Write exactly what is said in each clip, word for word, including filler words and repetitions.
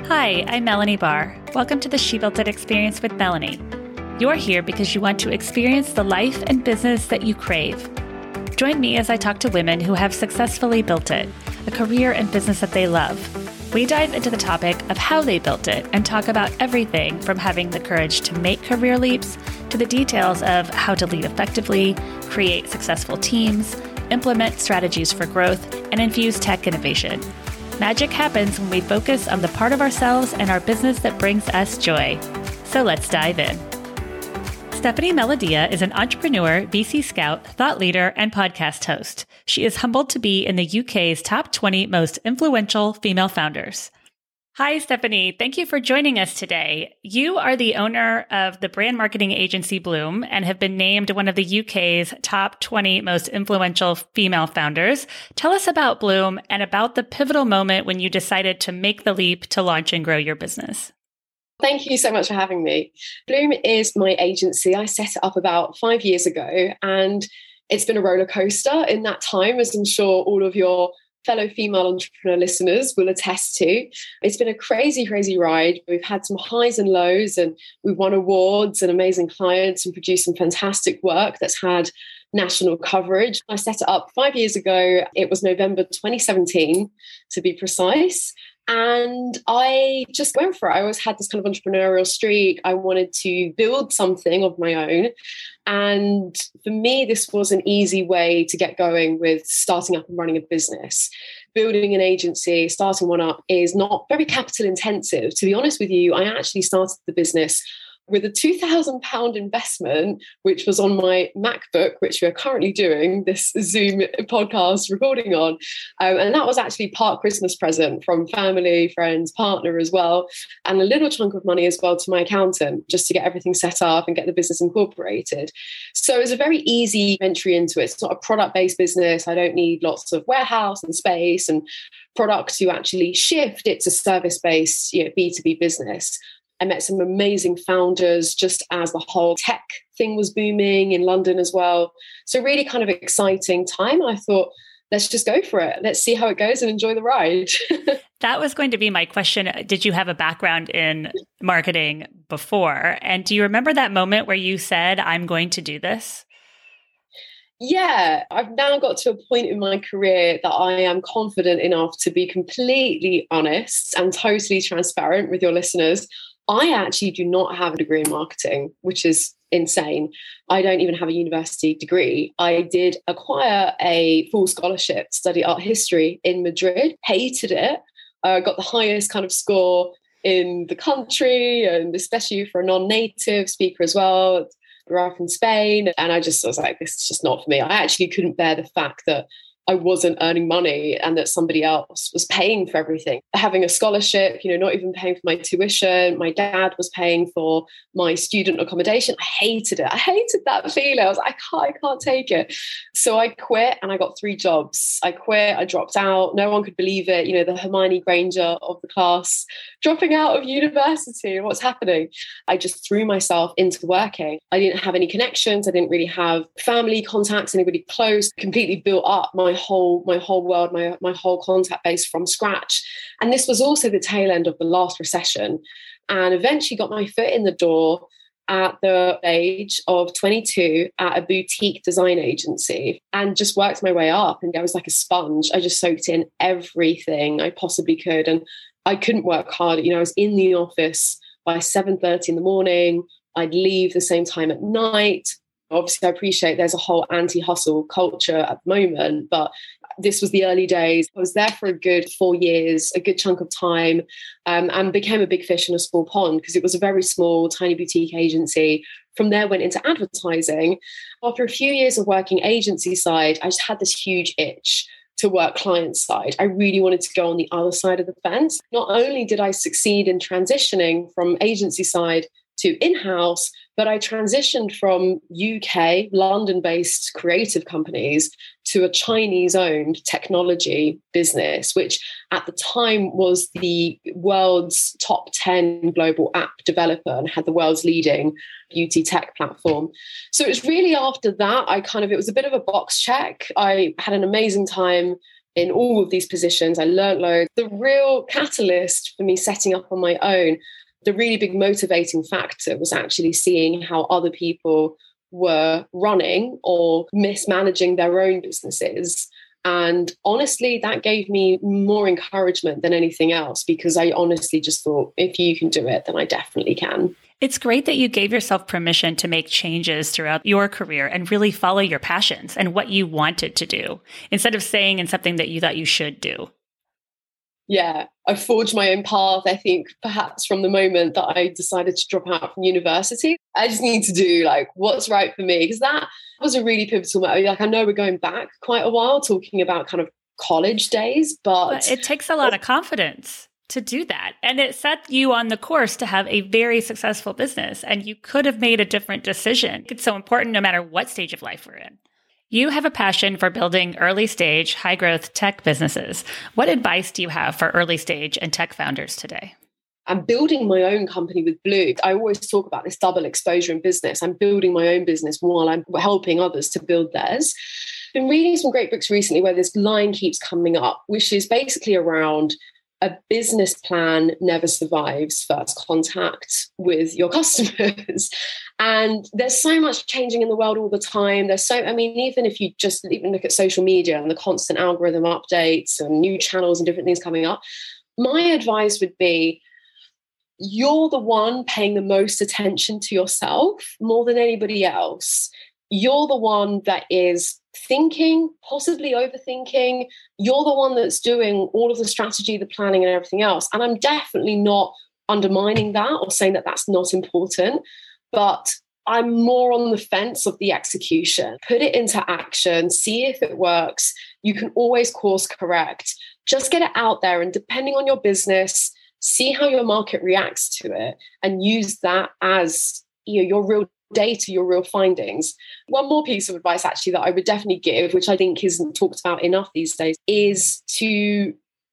Hi, I'm Melanie Barr. Welcome to the She Built It Experience with Melanie. You're here because you want to experience the life and business that you crave. Join me as I talk to women who have successfully built it, a career and business that they love. We dive into the topic of how they built it and talk about everything from having the courage to make career leaps to the details of how to lead effectively, create successful teams, implement strategies for growth, and infuse tech innovation. Magic happens when we focus on the part of ourselves and our business that brings us joy. So let's dive in. Stephanie Melodia is an entrepreneur, V C scout, thought leader, and podcast host. She is humbled to be in the U K's top twenty most influential female founders. Hi, Stephanie. Thank you for joining us today. You are the owner of the brand marketing agency Bloom and have been named one of the U K's top twenty most influential female founders. Tell us about Bloom and about the pivotal moment when you decided to make the leap to launch and grow your business. Thank you so much for having me. Bloom is my agency. I set it up about five years ago, and it's been a roller coaster in that time, as I'm sure all of your fellow female entrepreneur listeners will attest to. It's been a crazy, crazy ride. We've had some highs and lows, and we've won awards and amazing clients and produced some fantastic work that's had national coverage. I set it up five years ago. It was November twenty seventeen, to be precise. And I just went for it. I always had this kind of entrepreneurial streak. I wanted to build something of my own. And for me, this was an easy way to get going with starting up and running a business. Building an agency, starting one up is not very capital intensive. To be honest with you, I actually started the business with a two thousand pounds investment, which was on my MacBook, which we're currently doing this Zoom podcast recording on. Um, and that was actually part Christmas present from family, friends, partner as well, and a little chunk of money as well to my accountant, just to get everything set up and get the business incorporated. So it was a very easy entry into it. It's not a product-based business. I don't need lots of warehouse and space and product to actually shift. It's a service-based, you know, B two B business. I met some amazing founders just as the whole tech thing was booming in London as well. So really kind of exciting time. I thought, let's just go for it. Let's see how it goes and enjoy the ride. That was going to be my question. Did you have a background in marketing before? And do you remember that moment where you said, I'm going to do this? Yeah, I've now got to a point in my career that I am confident enough to be completely honest and totally transparent with your listeners. I actually do not have a degree in marketing, which is insane. I don't even have a university degree. I did acquire a full scholarship to study art history in Madrid, hated it, uh, got the highest kind of score in the country, and especially for a non-native speaker as well. Grew up in Spain, and I just was like, this is just not for me. I actually couldn't bear the fact that I wasn't earning money and that somebody else was paying for everything. Having a scholarship, you know, not even paying for my tuition. My dad was paying for my student accommodation. I hated it. I hated that feeling. I was like, I can't, I can't take it. So I quit and I got three jobs. I quit, I dropped out. No one could believe it. You know, the Hermione Granger of the class, dropping out of university. What's happening? I just threw myself into working. I didn't have any connections. I didn't really have family contacts, anybody close. Completely built up my whole my whole world, my my whole contact base from scratch. And this was also the tail end of the last recession, and eventually got my foot in the door at the age of twenty-two at a boutique design agency, and just worked my way up. And I was like a sponge. I just soaked in everything I possibly could, and I couldn't work hard. You know, I was in the office by seven thirty in the morning. I'd leave the same time at night. Obviously, I appreciate there's a whole anti-hustle culture at the moment, but this was the early days. I was there for a good four years, a good chunk of time, um, and became a big fish in a small pond because it was a very small, tiny boutique agency. From there, went into advertising. After a few years of working agency side, I just had this huge itch to work client side. I really wanted to go on the other side of the fence. Not only did I succeed in transitioning from agency side to in-house, but I transitioned from U K, London-based creative companies to a Chinese-owned technology business, which at the time was the world's top ten global app developer and had the world's leading beauty tech platform. So it was really after that, I kind of, it was a bit of a box check. I had an amazing time in all of these positions. I learned loads. The real catalyst for me setting up on my own, the really big motivating factor was actually seeing how other people were running or mismanaging their own businesses. And honestly, that gave me more encouragement than anything else, because I honestly just thought, if you can do it, then I definitely can. It's great that you gave yourself permission to make changes throughout your career and really follow your passions and what you wanted to do, instead of staying in something that you thought you should do. Yeah, I forged my own path, I think, perhaps from the moment that I decided to drop out from university. I just need to do like what's right for me, because that was a really pivotal moment. Like, I know we're going back quite a while talking about kind of college days, but, but it takes a lot of confidence to do that. And it set you on the course to have a very successful business, and you could have made a different decision. It's so important no matter what stage of life we're in. You have a passion for building early stage, high growth tech businesses. What advice do you have for early stage and tech founders today? I'm building my own company with Blue. I always talk about this double exposure in business. I'm building my own business while I'm helping others to build theirs. I've been reading some great books recently where this line keeps coming up, which is basically around a business plan never survives first contact with your customers. And there's so much changing in the world all the time. There's so, I mean, even if you just even look at social media and the constant algorithm updates and new channels and different things coming up, my advice would be, you're the one paying the most attention to yourself more than anybody else. You're the one that is thinking, possibly overthinking. You're the one that's doing all of the strategy, the planning and everything else. And I'm definitely not undermining that or saying that that's not important, but I'm more on the fence of the execution. Put it into action, see if it works. You can always course correct. Just get it out there, and depending on your business, see how your market reacts to it and use that as, you know, your real data, your real findings. One more piece of advice actually that I would definitely give, which I think isn't talked about enough these days, is to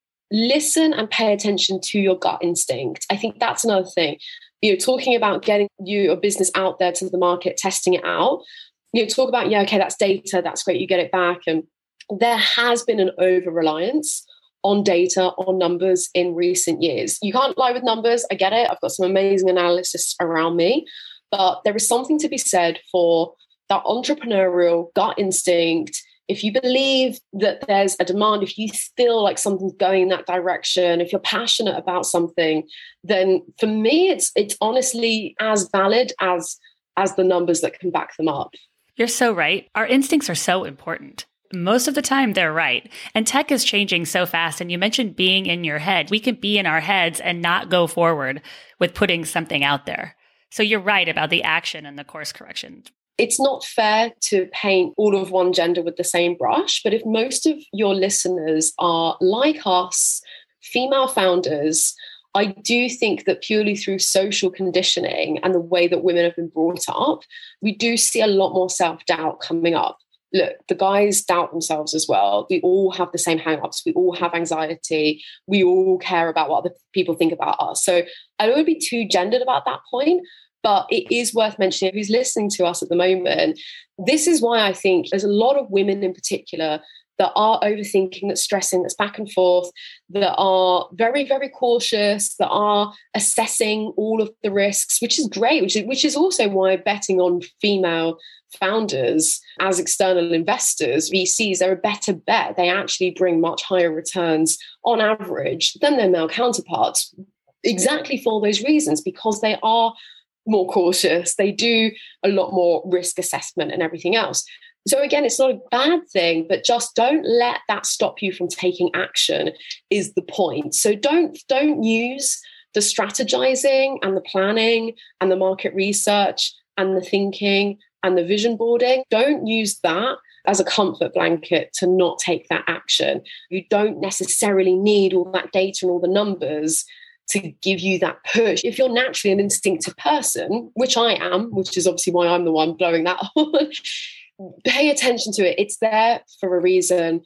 listen and pay attention to your gut instinct. I think that's another thing. You know, talking about getting you, your business out there to the market, testing it out. You know, talk about, yeah, okay, that's data, that's great, you get it back. And there has been an over-reliance on data, on numbers in recent years. You can't lie with numbers, I get it. I've got some amazing analysis around me. But there is something to be said for that entrepreneurial gut instinct. If you believe that there's a demand, if you feel like something's going in that direction, if you're passionate about something, then for me, it's it's honestly as valid as as the numbers that can back them up. You're so right. Our instincts are so important. Most of the time, they're right. And tech is changing so fast. And you mentioned being in your head. We can be in our heads and not go forward with putting something out there. So you're right about the action and the course correction. It's not fair to paint all of one gender with the same brush, but if most of your listeners are like us, female founders, I do think that purely through social conditioning and the way that women have been brought up, we do see a lot more self-doubt coming up. Look, the guys doubt themselves as well. We all have the same hang-ups. We all have anxiety. We all care about what other people think about us. So I don't want to be too gendered about that point, but it is worth mentioning, who's listening to us at the moment, this is why I think there's a lot of women in particular that are overthinking, that's stressing, that's back and forth, that are very, very cautious, that are assessing all of the risks, which is great, which is, which is also why betting on female founders as external investors, V Cs, they're a better bet. They actually bring much higher returns on average than their male counterparts, exactly for those reasons, because they are more cautious. They do a lot more risk assessment and everything else. So again, it's not a bad thing, but just don't let that stop you from taking action is the point. So don't, don't use the strategizing and the planning and the market research and the thinking and the vision boarding. Don't use that as a comfort blanket to not take that action. You don't necessarily need all that data and all the numbers to give you that push. If you're naturally an instinctive person, which I am, which is obviously why I'm the one blowing that on, pay attention to it. It's there for a reason.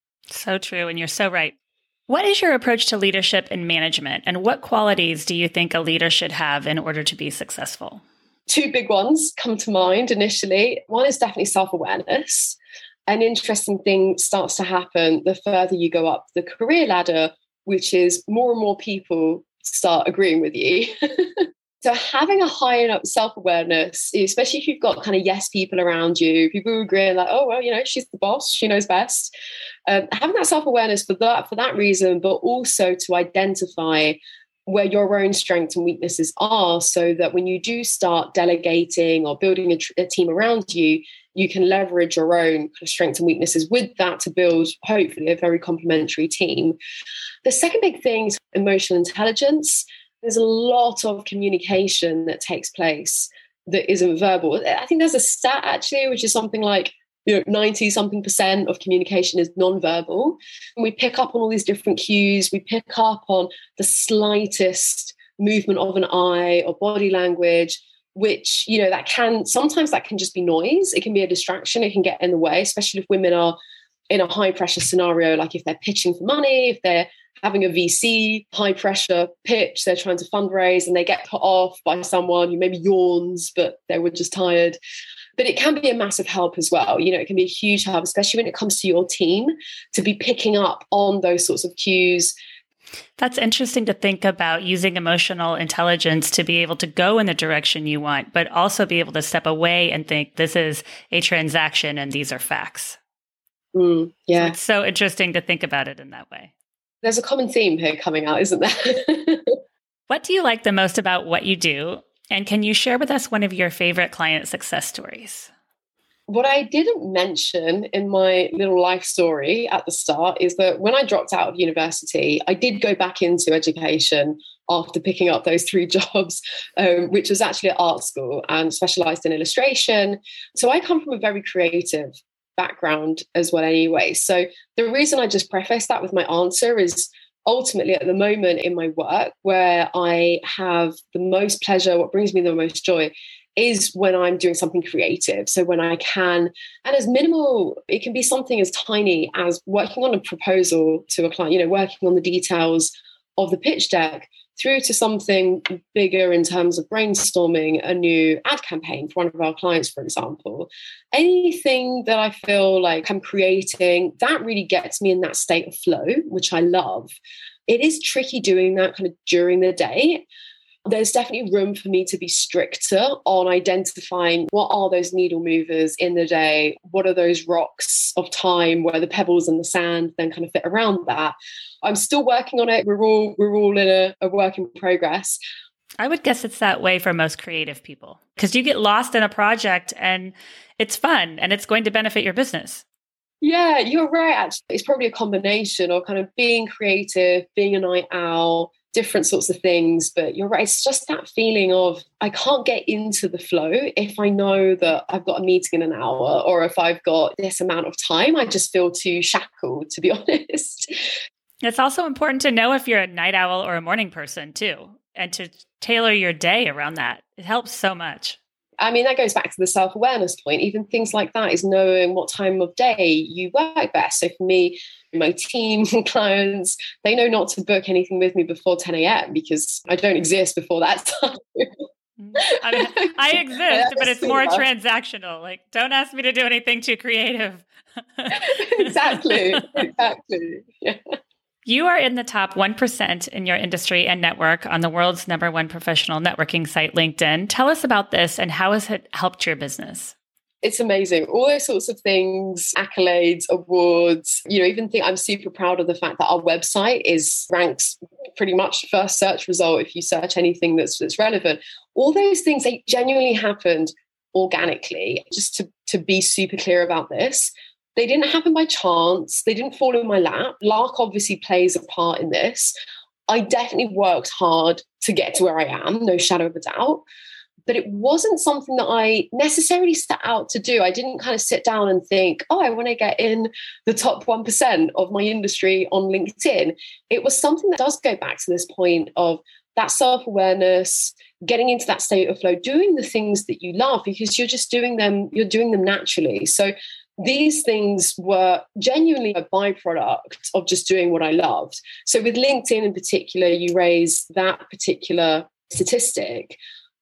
So true. And you're so right. What is your approach to leadership and management? And what qualities do you think a leader should have in order to be successful? Two big ones come to mind initially. One is definitely self-awareness. an interesting thing starts to happen the further you go up the career ladder, which is more and more people start agreeing with you. So having a high enough self-awareness, especially if you've got kind of yes people around you, people who agree like, oh, well, you know, she's the boss, she knows best. Um, having that self-awareness for that, for that reason, but also to identify where your own strengths and weaknesses are, so that when you do start delegating or building a, tr- a team around you, you can leverage your own kind of strengths and weaknesses with that to build, hopefully, a very complementary team. The second big thing is emotional intelligence. There's a lot of communication that takes place that isn't verbal. I think there's a stat actually, which is something like, you know, ninety something percent of communication is nonverbal. And we pick up on all these different cues. We pick up on the slightest movement of an eye or body language, which, you know, that can, sometimes that can just be noise. It can be a distraction. It can get in the way, especially if women are in a high pressure scenario, like if they're pitching for money, if they're having a V C high pressure pitch, they're trying to fundraise and they get put off by someone who maybe yawns, but they were just tired. But it can be a massive help as well. You know, it can be a huge help, especially when it comes to your team, to be picking up on those sorts of cues. That's interesting to think about, using emotional intelligence to be able to go in the direction you want, but also be able to step away and think this is a transaction and these are facts. Mm, yeah. So it's so interesting to think about it in that way. There's a common theme here coming out, isn't there? What do you like the most about what you do? And can you share with us one of your favorite client success stories? What I didn't mention in my little life story at the start is that when I dropped out of university, I did go back into education after picking up those three jobs, um, which was actually at art school and specialized in illustration. So I come from a very creative background as well anyway. So the reason I just preface that with my answer is ultimately at the moment in my work where I have the most pleasure, what brings me the most joy is when I'm doing something creative. So when I can, and as minimal, it can be something as tiny as working on a proposal to a client, you know, working on the details of the pitch deck, through to something bigger in terms of brainstorming a new ad campaign for one of our clients, for example. Anything that I feel like I'm creating, that really gets me in that state of flow, which I love. It is tricky doing that kind of during the day. There's definitely room for me to be stricter on identifying what are those needle movers in the day, what are those rocks of time where the pebbles and the sand then kind of fit around that. I'm still working on it. We're all we're all in a, a work in progress. I would guess it's that way for most creative people, because you get lost in a project and it's fun and it's going to benefit your business. Yeah, you're right. Actually, it's probably a combination of kind of being creative, being a night owl, different sorts of things. But you're right. It's just that feeling of I can't get into the flow if I know that I've got a meeting in an hour or if I've got this amount of time. I just feel too shackled, to be honest. It's also important to know if you're a night owl or a morning person too, and to tailor your day around that. It helps so much. I mean, that goes back to the self-awareness point. Even things like that is knowing what time of day you work best. So for me, my team, clients, they know not to book anything with me before ten a.m. because I don't exist before that time. I mean, I exist, but it's more transactional. Like, don't ask me to do anything too creative. Exactly. Exactly. Yeah. You are in the top one percent in your industry and network on the world's number one professional networking site, LinkedIn. Tell us about this and how has it helped your business? It's amazing. All those sorts of things, accolades, awards, you know, even think I'm super proud of the fact that our website is ranks pretty much first search result if you search anything that's that's relevant. All those things, they genuinely happened organically. Just to, to be super clear about this, they didn't happen by chance. They didn't fall in my lap. Luck obviously plays a part in this. I definitely worked hard to get to where I am, no shadow of a doubt. But it wasn't something that I necessarily set out to do. I didn't kind of sit down and think, oh, I want to get in the top one percent of my industry on LinkedIn. It was something that does go back to this point of that self-awareness, getting into that state of flow, doing the things that you love because you're just doing them, you're doing them naturally. So these things were genuinely a byproduct of just doing what I loved. So with LinkedIn in particular, you raise that particular statistic.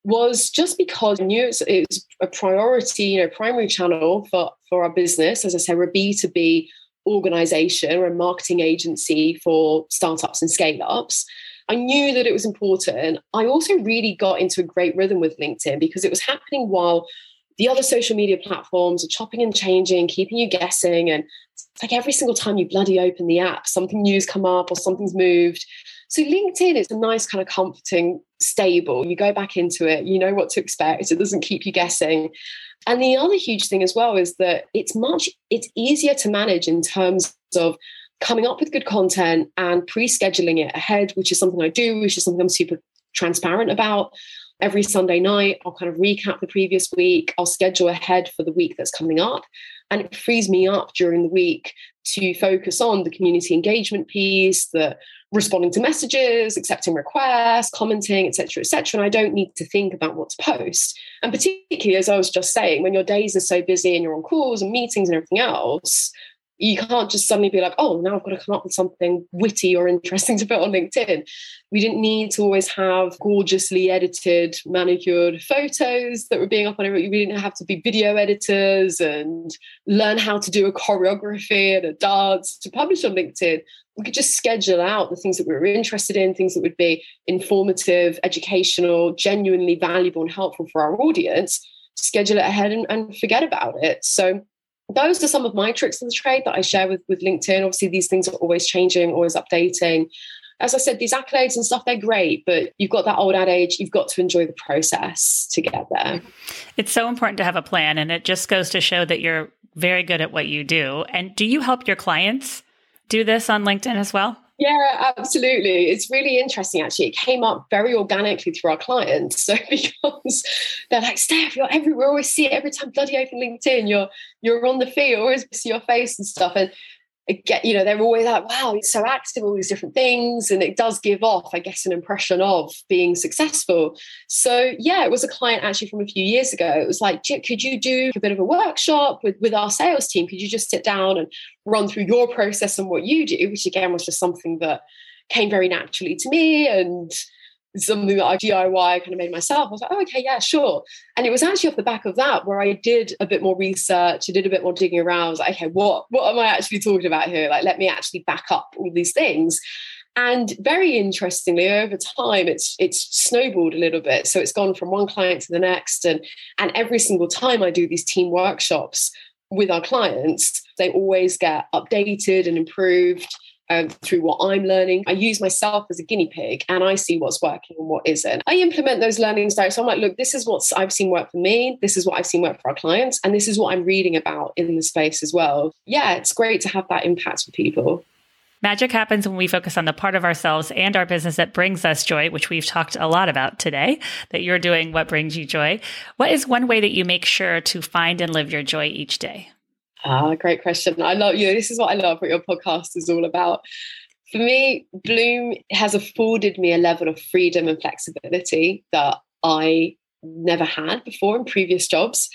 was just because I knew it was, it was a priority, you know, primary channel for, for our business. As I said, we're a B two B organization, we're a marketing agency for startups and scale-ups. I knew that it was important. I also really got into a great rhythm with LinkedIn because it was happening while the other social media platforms are chopping and changing, keeping you guessing. And it's like every single time you bloody open the app, something new's come up or something's moved. So LinkedIn is a nice kind of comforting stable. You go back into it, you know what to expect. It doesn't keep you guessing. And the other huge thing as well is that it's much, it's easier to manage in terms of coming up with good content and pre-scheduling it ahead, which is something I do, which is something I'm super transparent about. Every Sunday night, I'll kind of recap the previous week. I'll schedule ahead for the week that's coming up. And it frees me up during the week to focus on the community engagement piece, the responding to messages, accepting requests, commenting, et cetera, et cetera. And I don't need to think about what to post. And particularly, as I was just saying, when your days are so busy and you're on calls and meetings and everything else, you can't just suddenly be like, oh, now I've got to come up with something witty or interesting to put on LinkedIn. We didn't need to always have gorgeously edited, manicured photos that were being up on everything. We didn't have to be video editors and learn how to do a choreography and a dance to publish on LinkedIn. We could just schedule out the things that we were interested in, things that would be informative, educational, genuinely valuable and helpful for our audience, schedule it ahead and, and forget about it. So those are some of my tricks of the trade that I share with, with LinkedIn. Obviously, these things are always changing, always updating. As I said, these accolades and stuff, they're great, but you've got that old adage, you've got to enjoy the process to get there. It's so important to have a plan, and it just goes to show that you're very good at what you do. And do you help your clients do this on LinkedIn as well? Yeah, absolutely. It's really interesting, actually. It came up very organically through our clients. So because they're like, Steph, you're everywhere. We always see it every time bloody open LinkedIn. You're you're on the feed, always see your face and stuff. And get, you know, they're always like, wow, he's so active, all these different things. And it does give off, I guess, an impression of being successful. So yeah, it was a client actually from a few years ago. It was like, could you do a bit of a workshop with, with our sales team? Could you just sit down and run through your process and what you do? Which again was just something that came very naturally to me and something that I D I Y kind of made myself. I was like, oh, okay, yeah, sure. And it was actually off the back of that where I did a bit more research, I did a bit more digging around. I was like, okay, what, what am I actually talking about here? Like, let me actually back up all these things. And very interestingly, over time, it's it's snowballed a little bit. So it's gone from one client to the next. And, and every single time I do these team workshops with our clients, they always get updated and improved. Um, through what I'm learning. I use myself as a guinea pig and I see what's working and what isn't. I implement those learnings there. So I'm like, look, this is what I've seen work for me. This is what I've seen work for our clients. And this is what I'm reading about in the space as well. Yeah, it's great to have that impact for people. Magic happens when we focus on the part of ourselves and our business that brings us joy, which we've talked a lot about today, that you're doing what brings you joy. What is one way that you make sure to find and live your joy each day? Ah, great question. I love you. This is what I love, what your podcast is all about. For me, Bloom has afforded me a level of freedom and flexibility that I never had before in previous jobs.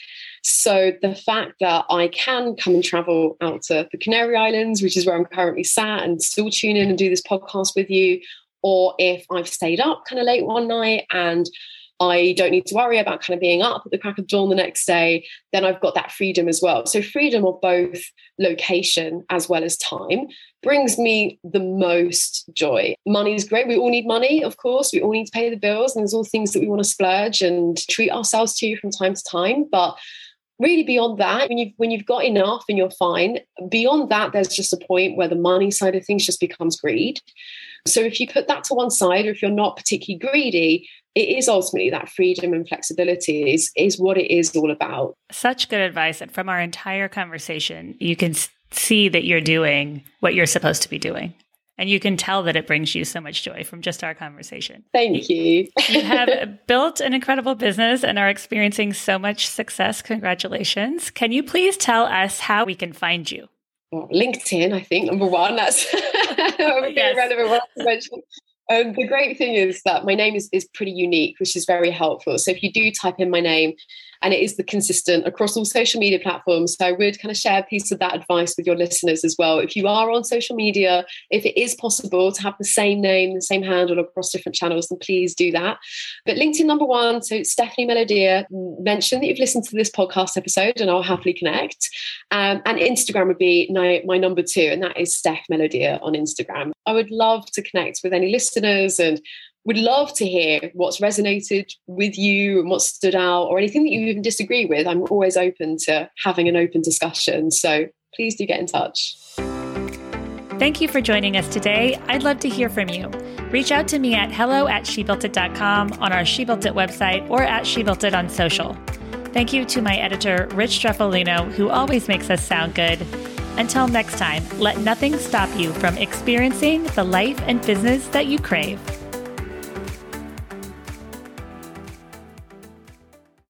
So the fact that I can come and travel out to the Canary Islands, which is where I'm currently sat, and still tune in and do this podcast with you, or if I've stayed up kind of late one night and I don't need to worry about kind of being up at the crack of dawn the next day, then I've got that freedom as well. So freedom of both location as well as time brings me the most joy. Money is great. We all need money, of course. We all need to pay the bills, and there's all things that we want to splurge and treat ourselves to from time to time. But really beyond that, when you've, when you've got enough and you're fine, beyond that, there's just a point where the money side of things just becomes greed. So if you put that to one side, or if you're not particularly greedy, it is ultimately that freedom and flexibility is, is what it is all about. Such good advice. And from our entire conversation, you can see that you're doing what you're supposed to be doing. And you can tell that it brings you so much joy from just our conversation. Thank you. You have built an incredible business and are experiencing so much success. Congratulations. Can you please tell us how we can find you? Well, LinkedIn, I think, number one. That's a yes. relevant one to mention. Um, the great thing is that my name is, is pretty unique, which is very helpful. So if you do type in my name, and it is the consistent across all social media platforms. So I would kind of share a piece of that advice with your listeners as well. If you are on social media, if it is possible to have the same name, the same handle across different channels, then please do that. But LinkedIn number one, so Stephanie Melodia, mention that you've listened to this podcast episode and I'll happily connect. Um, and Instagram would be my, my number two, and that is Steph Melodia on Instagram. I would love to connect with any listeners and would love to hear what's resonated with you and what stood out, or anything that you even disagree with. I'm always open to having an open discussion. So please do get in touch. Thank you for joining us today. I'd love to hear from you. Reach out to me at hello at she built it dot com, on our She Built It website, or at She Built It on social. Thank you to my editor, Rich Streffolino, who always makes us sound good. Until next time, let nothing stop you from experiencing the life and business that you crave.